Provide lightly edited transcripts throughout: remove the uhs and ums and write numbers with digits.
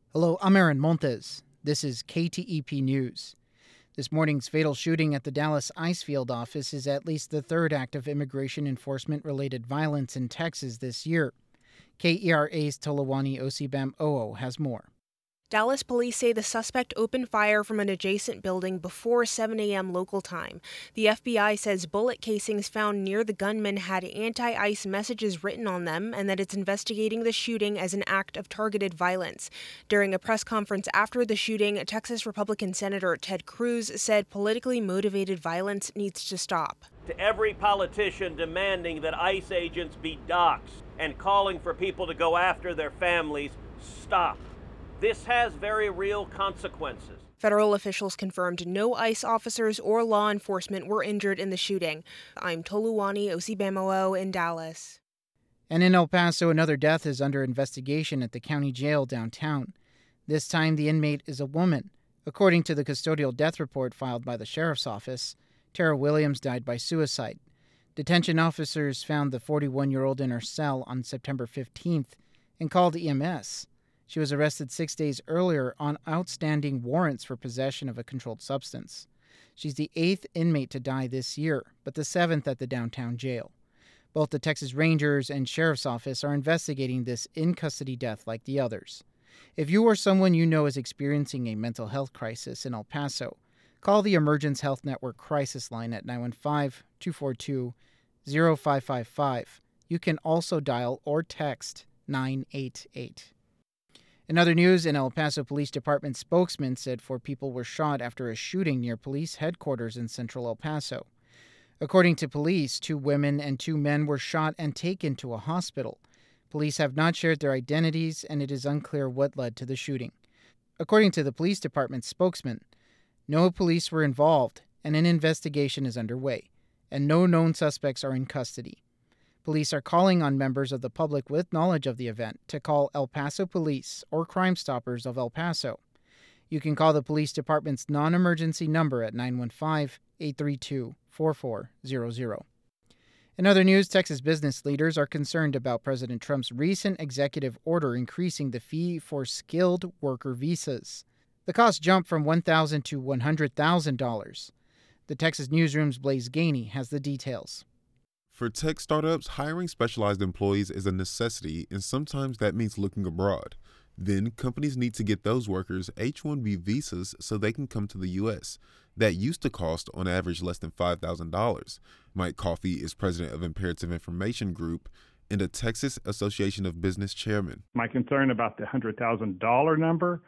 Hello, I'm Aaron Montes. This is KTEP News. This morning's fatal shooting at the Dallas Icefield office is at least the third act of immigration enforcement-related violence in Texas this year. KERA's Tolawani Osibam-Oo has more. Dallas police say the suspect opened fire from an adjacent building before 7 a.m. local time. The FBI says bullet casings found near the gunman had anti-ICE messages written on them and that it's investigating the shooting as an act of targeted violence. During a press conference after the shooting, Texas Republican Senator Ted Cruz said politically motivated violence needs to stop. To every politician demanding that ICE agents be doxxed and calling for people to go after their families, stop. This has very real consequences. Federal officials confirmed no ICE officers or law enforcement were injured in the shooting. I'm Toluwani Osibam-Oo in Dallas. And in El Paso, another death is under investigation at the county jail downtown. This time, the inmate is a woman. According to the custodial death report filed by the sheriff's office, Tara Williams died by suicide. Detention officers found the 41-year-old in her cell on September 15th and called EMS. She was arrested 6 days earlier on outstanding warrants for possession of a controlled substance. She's the 8th inmate to die this year, but the 7th at the downtown jail. Both the Texas Rangers and Sheriff's Office are investigating this in-custody death like the others. If you or someone you know is experiencing a mental health crisis in El Paso, call the Emergence Health Network crisis line at 915-242-0555. You can also dial or text 988. In other news, an El Paso Police Department spokesman said 4 people were shot after a shooting near police headquarters in central El Paso. According to police, 2 women and 2 men were shot and taken to a hospital. Police have not shared their identities, and it is unclear what led to the shooting. According to the police department spokesman, no police were involved, and an investigation is underway, and no known suspects are in custody. Police are calling on members of the public with knowledge of the event to call El Paso Police or Crime Stoppers of El Paso. You can call the police department's non-emergency number at 915-832-4400. In other news, Texas business leaders are concerned about President Trump's recent executive order increasing the fee for skilled worker visas. The cost jumped from $1,000 to $100,000. The Texas Newsroom's Blaze Gainey has the details. For tech startups, hiring specialized employees is a necessity, and sometimes that means looking abroad. Then, companies need to get those workers H-1B visas so they can come to the U.S. That used to cost, on average, less than $5,000. Mike Coffey is president of Imperative Information Group and a Texas Association of Business chairman. My concern about the $100,000 number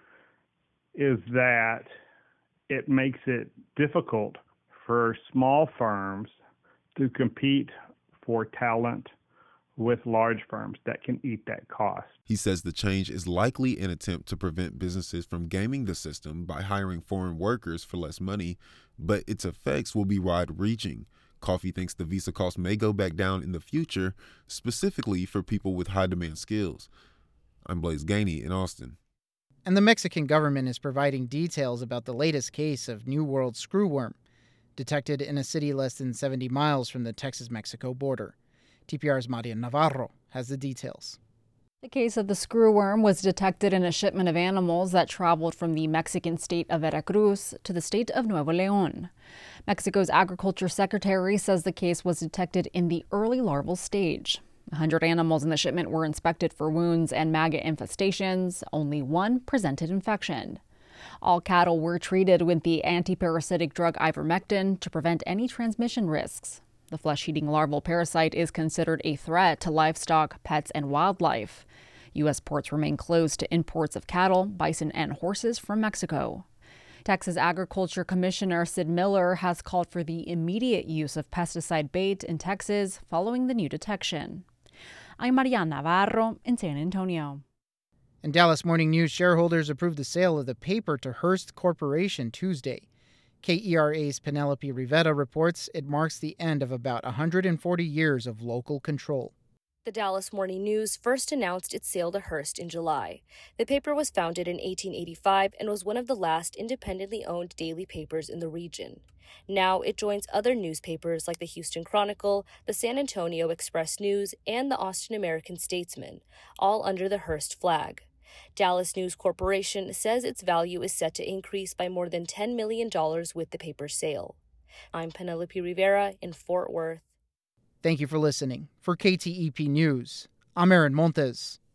is that it makes it difficult for small firms to compete for talent with large firms that can eat that cost. He says the change is likely an attempt to prevent businesses from gaming the system by hiring foreign workers for less money, but its effects will be wide-reaching. Coffey thinks the visa cost may go back down in the future, specifically for people with high-demand skills. I'm Blaze Gainey in Austin. And the Mexican government is providing details about the latest case of New World screwworm, detected in a city less than 70 miles from the Texas-Mexico border. TPR's Maria Navarro has the details. The case of the screwworm was detected in a shipment of animals that traveled from the Mexican state of Veracruz to the state of Nuevo León. Mexico's Agriculture Secretary says the case was detected in the early larval stage. 100 animals in the shipment were inspected for wounds and maggot infestations. Only 1 presented infection. All cattle were treated with the antiparasitic drug ivermectin to prevent any transmission risks. The flesh-eating larval parasite is considered a threat to livestock, pets, and wildlife. U.S. ports remain closed to imports of cattle, bison, and horses from Mexico. Texas Agriculture Commissioner Sid Miller has called for the immediate use of pesticide bait in Texas following the new detection. I'm Maria Navarro in San Antonio. In Dallas Morning News, shareholders approved the sale of the paper to Hearst Corporation Tuesday. KERA's Penelope Rivera reports it marks the end of about 140 years of local control. The Dallas Morning News first announced its sale to Hearst in July. The paper was founded in 1885 and was one of the last independently owned daily papers in the region. Now it joins other newspapers like the Houston Chronicle, the San Antonio Express News, and the Austin American Statesman, all under the Hearst flag. Dallas News Corporation says its value is set to increase by more than $10 million with the paper's sale. I'm Penelope Rivera in Fort Worth. Thank you for listening. For KTEP News, I'm Aaron Montes.